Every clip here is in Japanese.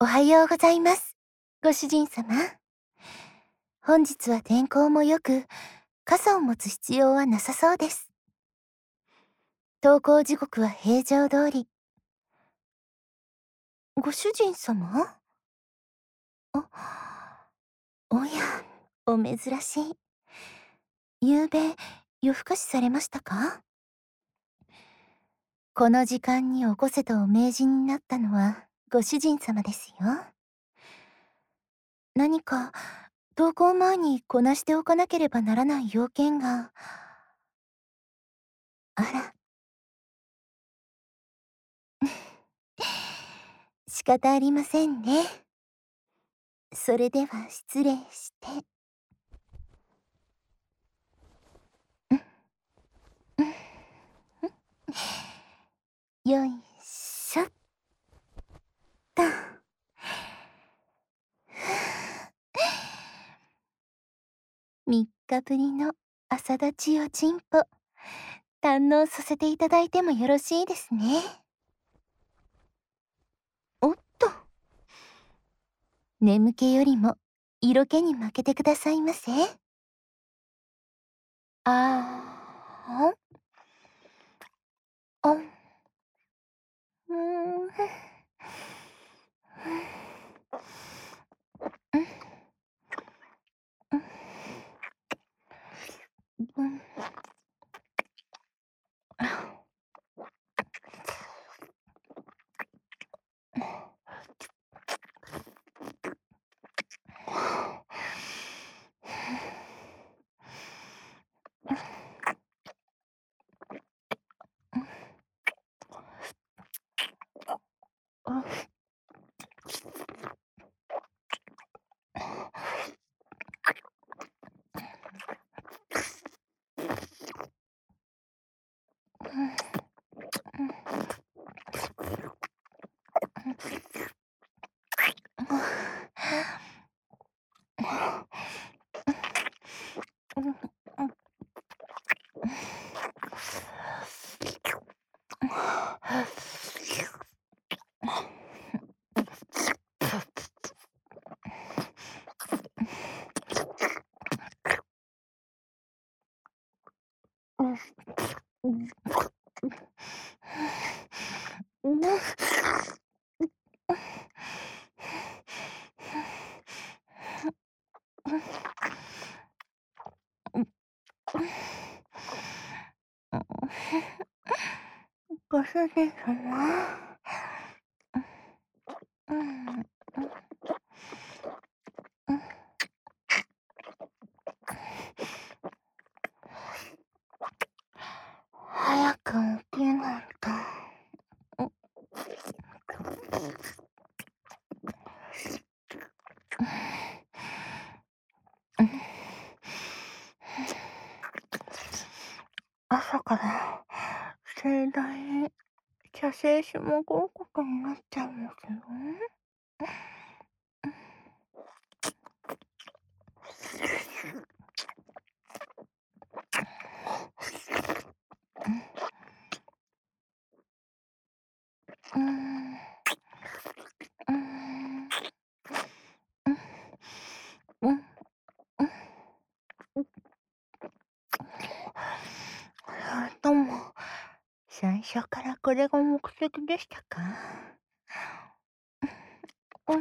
おはようございます。ご主人様。本日は天候も良く、傘を持つ必要はなさそうです。登校時刻は平常通り。ご主人様？おや、お珍しい。昨べ、夜更かしされましたか？この時間に起こせとお命じになったのはご主人様ですよ。何か、登校前にこなしておかなければならない要件が。あら。仕方ありませんね。それでは失礼して。よいしょっと。3日ぶりの朝立ちおちんぽ、堪能させていただいてもよろしいですね。おっと。眠気よりも色気に負けてくださいませ。あーん。うーん。うん。ご主人様。うん。早く起きないと。朝から盛大に射精しまくうことになっちゃうんだけど。うん。うん。うん。それとも、最初からこれが目的でしたか？うん、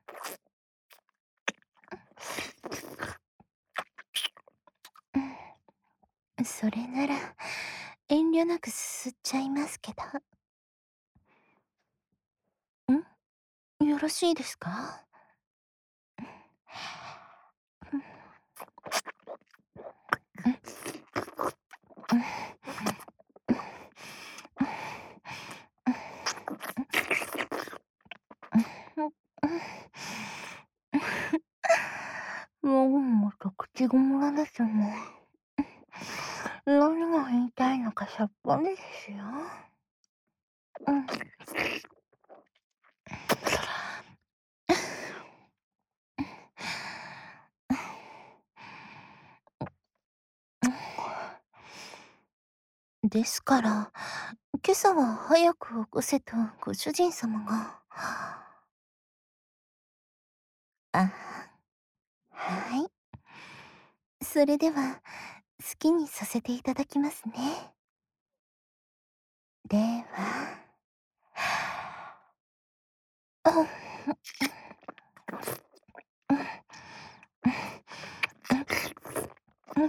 それなら、遠慮なくすすっちゃいますけど。よろしいですか？もっと口ごもらですもん。何が言いたいのかさっぱりですよ。うん。ですから、今朝は早く起こせとご主人様が。 あ、はい。それでは、好きにさせていただきますね。では、うん、うん、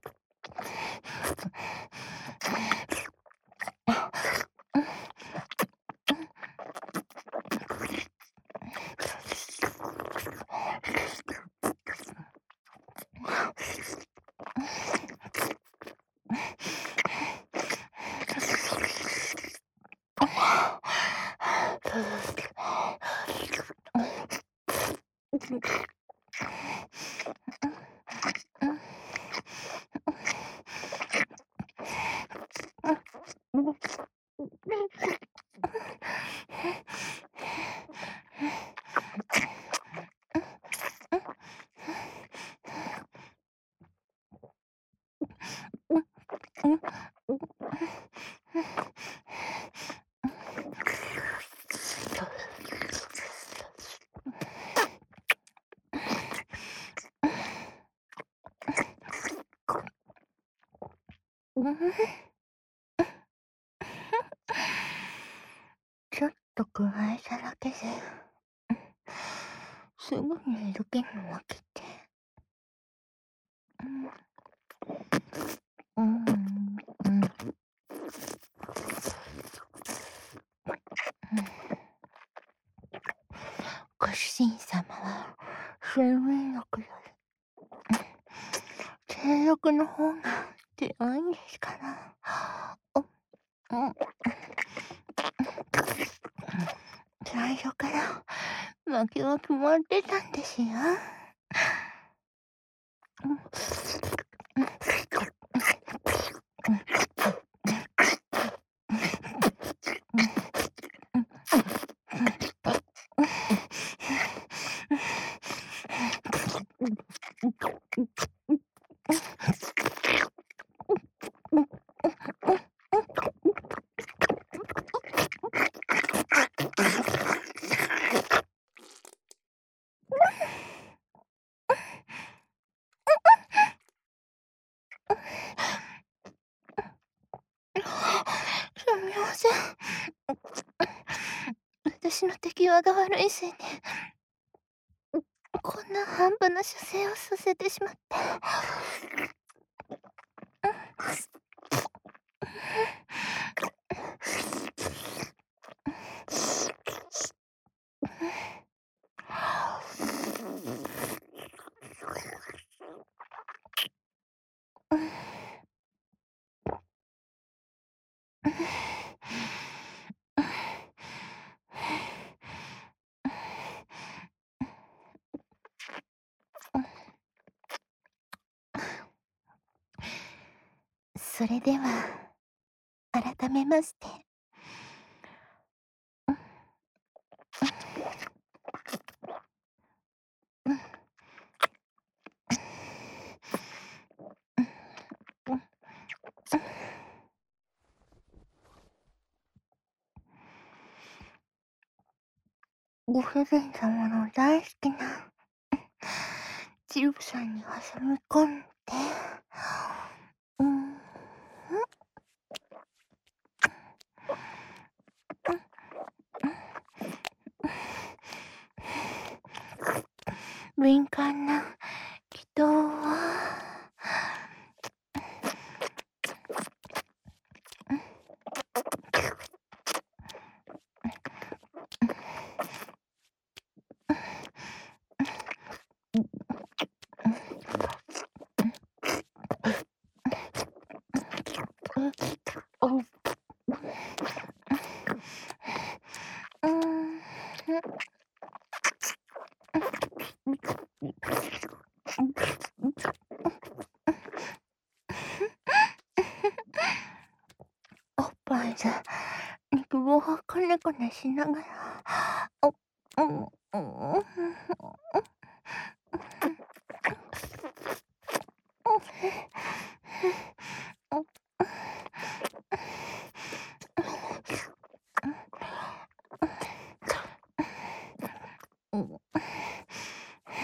ちょっと加えただけで、すぐに色気に負けて。うん、うん、ご主人様は、睡眠欲より、性欲の方が強いんですから。うん、最初から負けは決まってたんですよ。すみません。私の手際が悪いせいで、こんな半端な射精をさせてしまって。それでは、改めまして、ご主人様の大好きなチルブさんに挟み込んで、うん、敏感な気道を、うん、うん、おっぱいで肉棒をこねこねしながら、お、うん、うん、うん、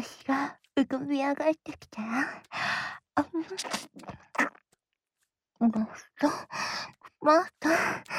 腰が浮かび上がってきて、もっと、もっと、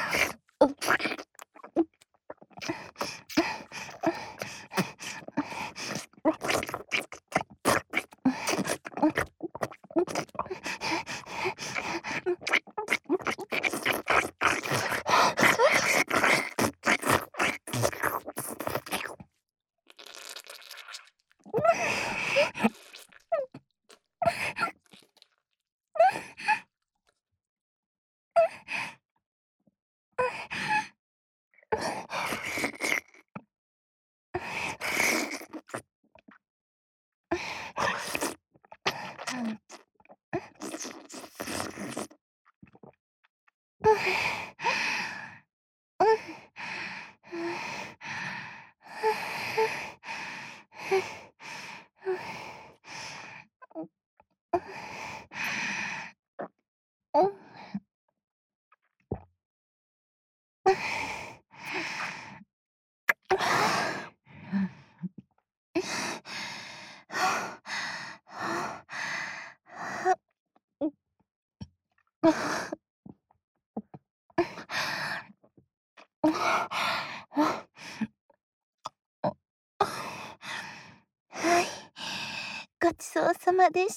はい、ごちそうさまでした。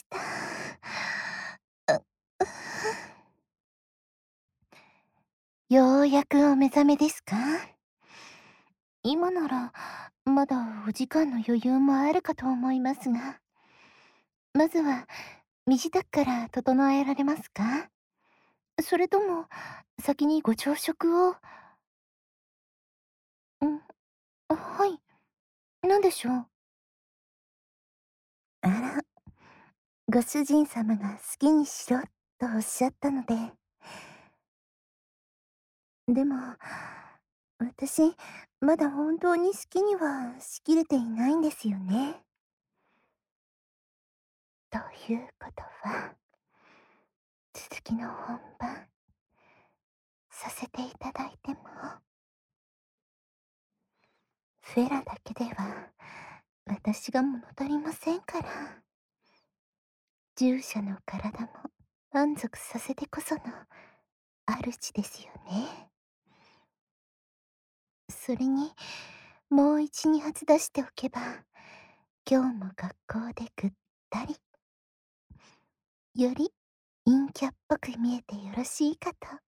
ようやくお目覚めですか？今なら、まだお時間の余裕もあるかと思いますが、まずは身支度から整えられますか？それとも、先にご朝食を。ん、はい、何でしょう？あら、ご主人様が好きにしろとおっしゃったので。でも、私、まだ本当に好きにはしきれていないんですよね。ということは、続きの本番、させていただいても、フェラだけでは、私が物足りませんから。従者の体も満足させてこその主ですよね。それに、もう一二発出しておけば、今日も学校でぐったり、より陰キャっぽく見えてよろしいかと。